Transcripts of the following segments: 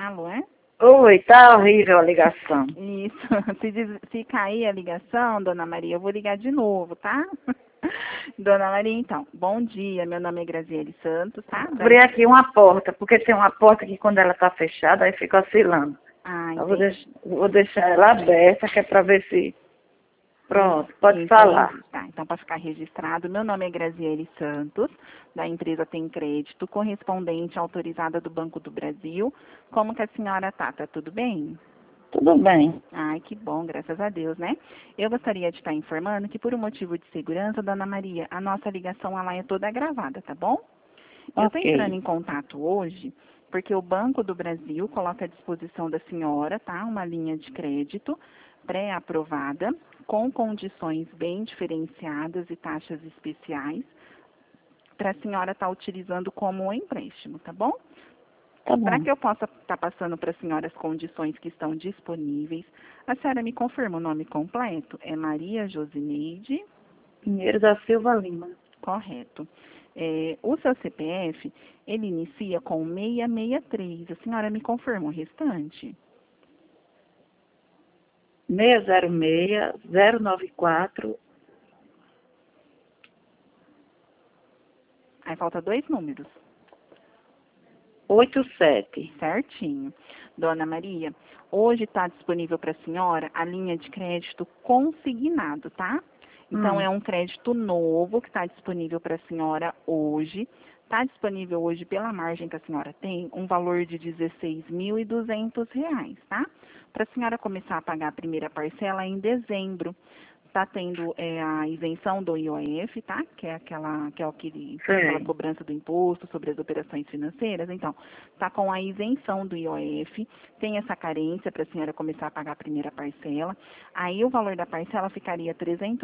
Alô, é? Oi, tá horrível a ligação. Isso. Se cair a ligação, dona Maria, eu vou ligar de novo, tá? Dona Maria, então, bom dia. Meu nome é Graziele Santos, tá? Abri aqui uma porta, porque tem uma porta que quando ela tá fechada, aí fica oscilando. Ah, Eu entendi. vou deixar ela aberta, que é pra ver se... Pronto, pode Entendi. falar. Tá, então para ficar registrado, meu nome é Graziele Santos, da empresa Tem Crédito, correspondente autorizada do Banco do Brasil. Como que a senhora tá? Tá tudo bem? Tudo bem. Ai, que bom, graças a Deus, né? Eu gostaria de estar informando que, por um motivo de segurança, dona Maria, a nossa ligação ela é toda gravada, tá bom? Eu estou entrando Ok. em contato hoje porque o Banco do Brasil coloca à disposição da senhora, tá? Uma linha de crédito pré-aprovada, com condições bem diferenciadas e taxas especiais, para a senhora estar utilizando como um empréstimo, tá bom? Tá Para bom. que eu possa estar passando para a senhora as condições que estão disponíveis, a senhora me confirma o nome completo? É Maria Josineide, Pinheiro da Silva Lima. correto. O seu CPF, ele inicia com 663. A senhora me confirma o restante? 606-094. Aí falta 2 números. 87. Certinho. Dona Maria, hoje está disponível para a senhora a linha de crédito consignado, tá? Então, é um crédito novo que está disponível para a senhora hoje. Está disponível hoje pela margem que a senhora tem, um valor de R$ 16.200, tá? Para a senhora começar a pagar a primeira parcela em dezembro. Está tendo a isenção do IOF, tá? Que é aquela Sei. cobrança do imposto sobre as operações financeiras. Então, está com a isenção do IOF, tem essa carência para a senhora começar a pagar a primeira parcela. Aí o valor da parcela ficaria R$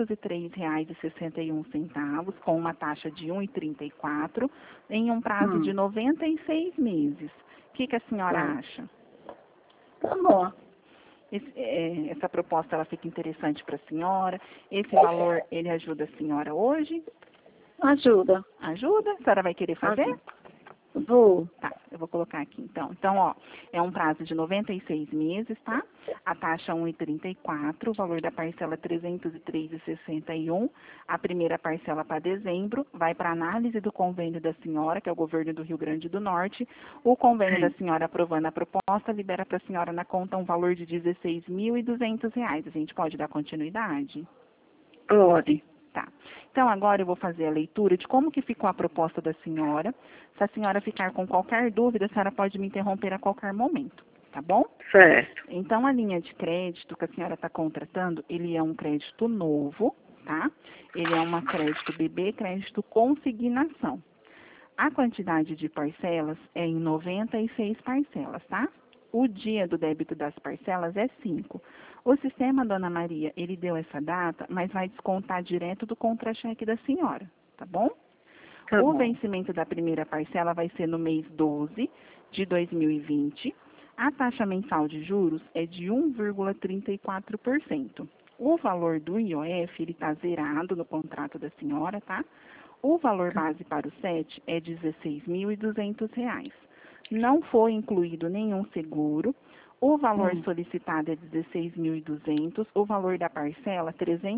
303,61, com uma taxa de 1,34, em um prazo de 96 meses. O que a senhora Tá. acha? Tá bom. Essa proposta ela fica interessante para a senhora. Esse valor, ele ajuda a senhora hoje? Ajuda. Ajuda? A senhora vai querer fazer? Ajuda. Vou. Tá, eu vou colocar aqui então. Então, ó, é um prazo de 96 meses, tá? A taxa 1,34, o valor da parcela 303,61. A primeira parcela para dezembro vai para análise do convênio da senhora, que é o governo do Rio Grande do Norte. O convênio da Sim. senhora aprovando a proposta libera para a senhora na conta um valor de R$ 16.200. A gente pode dar continuidade? Pode. Tá. Então, agora eu vou fazer a leitura de como que ficou a proposta da senhora. Se a senhora ficar com qualquer dúvida, a senhora pode me interromper a qualquer momento, tá bom? Certo. Então, a linha de crédito que a senhora está contratando, ele é um crédito novo, tá? Ele é uma crédito BB, crédito consignação. A quantidade de parcelas é em 96 parcelas, tá? O dia do débito das parcelas é 5. O sistema, dona Maria, ele deu essa data, mas vai descontar direto do contra-cheque da senhora, tá bom? Tá O bom. vencimento da primeira parcela vai ser no mês 12 de 2020. A taxa mensal de juros é de 1,34%. O valor do IOF, ele está zerado no contrato da senhora, tá? O valor base para o SET é R$ 16.200. Não foi incluído nenhum seguro. O valor solicitado é R$ 16.200. O valor da parcela, R$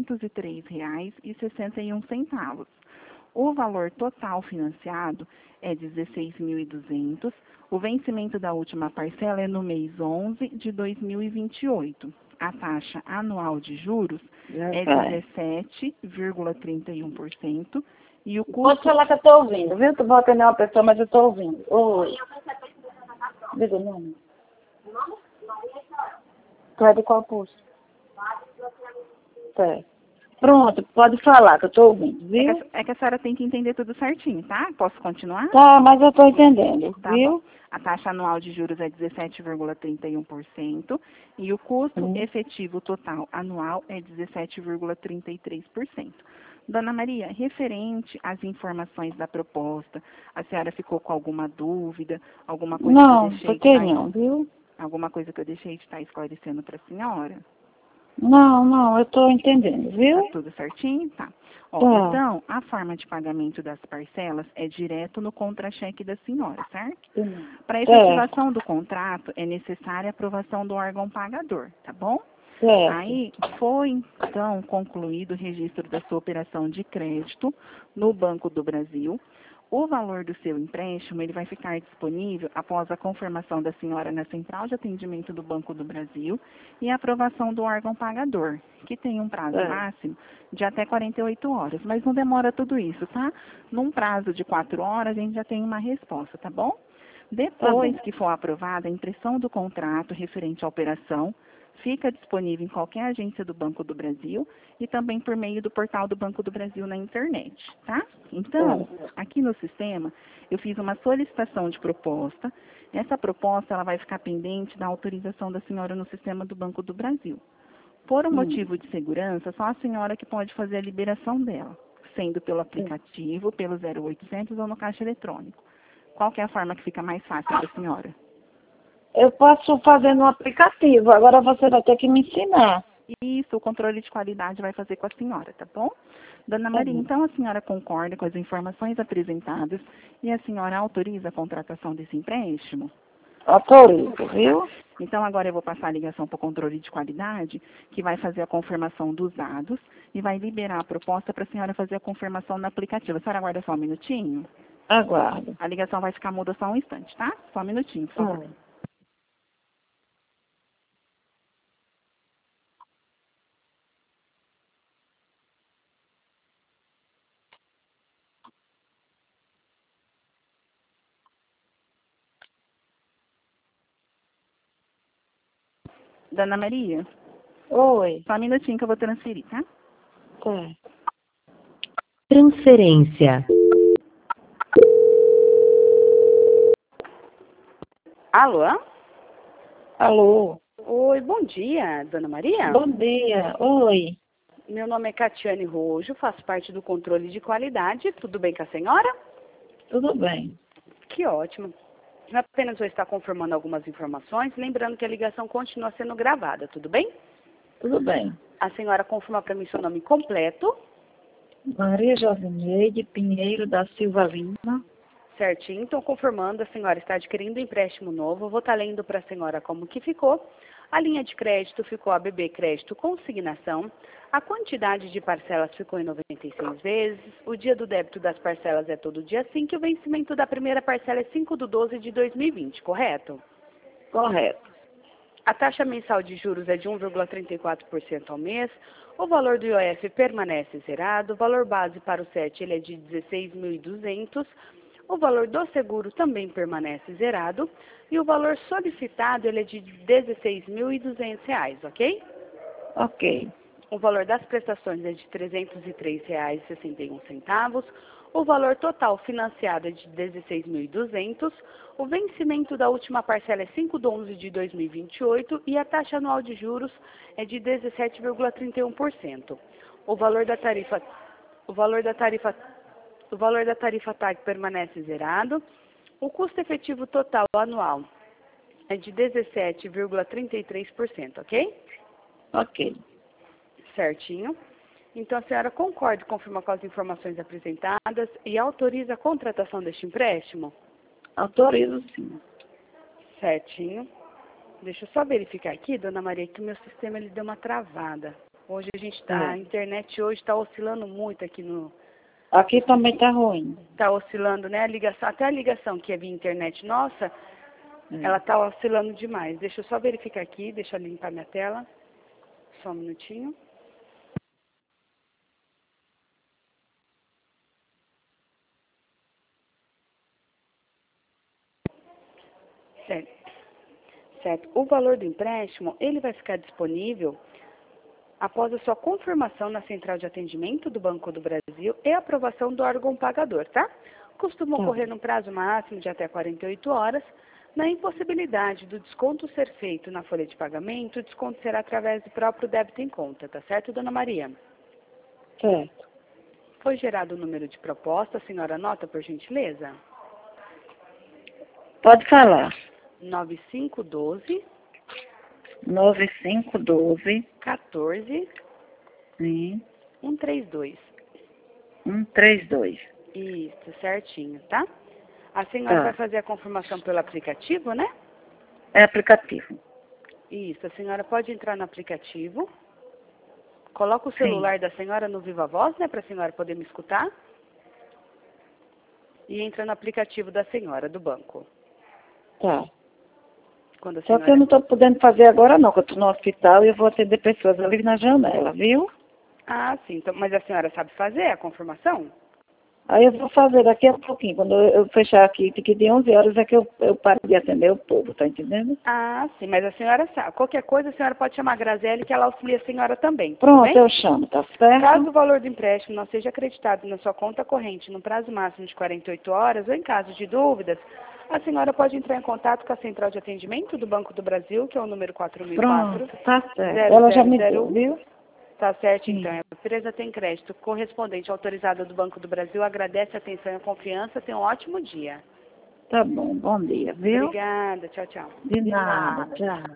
303,61. O valor total financiado é R$ 16.200. O vencimento da última parcela é no mês 11 de 2028. A taxa anual de juros Já é vai. 17,31% e o Pode custo... falar que eu tô ouvindo, viu? Tu vou atender uma pessoa, mas eu tô ouvindo. Oi. Diga o nome. Tu é de qual posto? Certo. Pronto, pode falar que eu tô ouvindo, viu? É que a senhora tem que entender tudo certinho, tá? Posso continuar? Tá, mas eu tô entendendo, Tá bom. viu? A taxa anual de juros é 17,31% e o custo efetivo total anual é 17,33%. Dona Maria, referente às informações da proposta, a senhora ficou com alguma dúvida, alguma coisa que eu Não, deixei de fiquei estar, não, viu? alguma coisa que eu deixei de estar esclarecendo para a senhora? Não, eu tô entendendo, viu? Tá tudo certinho? Tá. Ó, Tá. então, a forma de pagamento das parcelas é direto no contra-cheque da senhora, certo? Para a Certo, efetivação do contrato, é necessária a aprovação do órgão pagador, tá bom? certo. Aí, foi então concluído o registro da sua operação de crédito no Banco do Brasil. O valor do seu empréstimo, ele vai ficar disponível após a confirmação da senhora na Central de Atendimento do Banco do Brasil e a aprovação do órgão pagador, que tem um prazo Certo. máximo de até 48 horas, mas não demora tudo isso, tá? Num prazo de 4 horas, a gente já tem uma resposta, tá bom? Tá Depois bom. que for aprovada a impressão do contrato referente à operação, fica disponível em qualquer agência do Banco do Brasil e também por meio do portal do Banco do Brasil na internet, tá? Então, Certo. aqui no sistema, eu fiz uma solicitação de proposta. Essa proposta ela vai ficar pendente da autorização da senhora no sistema do Banco do Brasil. Por um Hum, motivo de segurança, só a senhora que pode fazer a liberação dela, sendo pelo sim. aplicativo, pelo 0800 ou no caixa eletrônico. Qual que é a forma que fica mais fácil para a senhora? Eu posso fazer no aplicativo, agora você vai ter que me ensinar. Isso, o controle de qualidade vai fazer com a senhora, tá bom? Dona Tá Maria, bom. então a senhora concorda com as informações apresentadas e a senhora autoriza a contratação desse empréstimo? Autorizo, viu? Então agora eu vou passar a ligação para o controle de qualidade, que vai fazer a confirmação dos dados e vai liberar a proposta para a senhora fazer a confirmação no aplicativo. A senhora aguarda só um minutinho? Aguardo. A ligação vai ficar muda só um instante, tá? Só um minutinho, por favor. Tá. Dona Maria, Oi. só um minutinho que eu vou transferir, tá? Tá. Transferência. Alô? Alô. Oi, bom dia, Dona Maria. Bom dia. Oi. Meu nome é Catiane Rojo, faço parte do controle de qualidade. Tudo bem com a senhora? Tudo bem. Que ótimo. Eu apenas vou estar confirmando algumas informações, lembrando que a ligação continua sendo gravada, tudo bem? Tudo bem. A senhora confirma para mim seu nome completo, Maria Josineide Pinheiro da Silva Lima. certinho. Então, confirmando, a senhora está adquirindo um empréstimo novo. Eu vou estar lendo para a senhora como que ficou. A linha de crédito ficou ABB Crédito Consignação. A quantidade de parcelas ficou em 96 vezes. O dia do débito das parcelas é todo dia 5 e o vencimento da primeira parcela é 5/12/2020, correto? Correto. A taxa mensal de juros é de 1,34% ao mês. O valor do IOF permanece zerado. O valor base para o SET ele é de 16.200. O valor do seguro também permanece zerado. E o valor solicitado ele é de R$16.200, ok? Ok. O valor das prestações é de R$ 303,61. O valor total financiado é de 16.200. O vencimento da última parcela é 5/11/2028 e a taxa anual de juros é de 17,31%. O valor da tarifa TAG permanece zerado. O custo efetivo total anual é de 17,33%, ok? Ok. Certinho. Então, a senhora concorda e confirma com as informações apresentadas e autoriza a contratação deste empréstimo? Autorizo sim. Certinho. Deixa eu só verificar aqui, Dona Maria, que o meu sistema ele deu uma travada. Hoje a gente a internet hoje está oscilando muito aqui no... Aqui também tá ruim. Está oscilando, né? A ligação, até a ligação que é via internet nossa, ela está oscilando demais. Deixa eu só verificar aqui, deixa eu limpar minha tela. Só um minutinho. Certo. O valor do empréstimo, ele vai ficar disponível após a sua confirmação na central de atendimento do Banco do Brasil e aprovação do órgão pagador, tá? Costuma ocorrer num prazo máximo de até 48 horas. Na impossibilidade do desconto ser feito na folha de pagamento, o desconto será através do próprio débito em conta, tá certo, Dona Maria? Certo. Foi gerado o número de proposta, a senhora anota, por gentileza? Pode falar. 9512 9512, 14 sim, 132. 132. Isso, certinho, tá? A senhora Tá. vai fazer a confirmação pelo aplicativo, né? É aplicativo. Isso, a senhora pode entrar no aplicativo. Coloca o celular da senhora no Viva Voz, né? Para a senhora poder me escutar. E entra no aplicativo da senhora, do banco. Tá. Quando a Só senhora... que eu não estou podendo fazer agora não, que eu estou no hospital e eu vou atender pessoas ali na janela, viu? Ah, sim. Então, mas a senhora sabe fazer a confirmação? Aí eu vou fazer daqui a pouquinho. Quando eu fechar aqui, que de 11 horas é que eu paro de atender o povo, tá entendendo? Ah, sim. Mas a senhora sabe. Qualquer coisa, a senhora pode chamar a Graziele, que ela auxilia a senhora também. Tudo Pronto, bem? eu chamo, tá certo? Caso o valor do empréstimo não seja acreditado na sua conta corrente no prazo máximo de 48 horas ou em caso de dúvidas, a senhora pode entrar em contato com a Central de Atendimento do Banco do Brasil, que é o número 4004. Pronto, tá certo. Ela já me deu, 0001. viu? Tá certo, Sim. então. A empresa tem crédito correspondente autorizado do Banco do Brasil. Agradece a atenção e a confiança. Tenha um ótimo dia. Tá bom, bom dia, viu? Obrigada. Tchau, tchau. De nada, tchau.